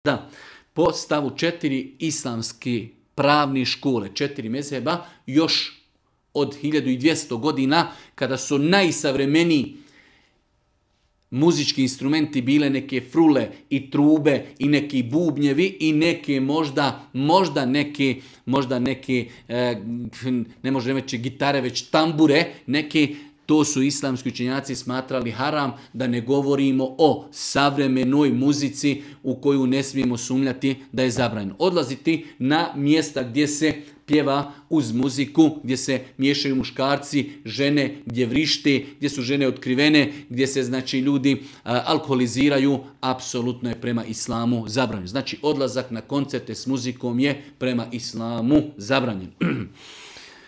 Da, po stavu 4 islamski pravni škole, 4 mezheba, još od 1200 godina, kada su najsavremeniji muzički instrumenti bile neke frule i trube i neki bubnjevi i neke možda neke ne može reći gitare, već tambure, neke. To su islamski učenjaci smatrali haram, da ne govorimo o savremenoj muzici u koju ne smijemo sumnjati da je zabranjeno. Odlaziti na mjesta gdje se pjeva uz muziku, gdje se miješaju muškarci, žene, gdje vrište, gdje su žene otkrivene, gdje se znači ljudi alkoholiziraju, apsolutno je prema islamu zabranjeno. Znači odlazak na koncerte s muzikom je prema islamu zabranjen.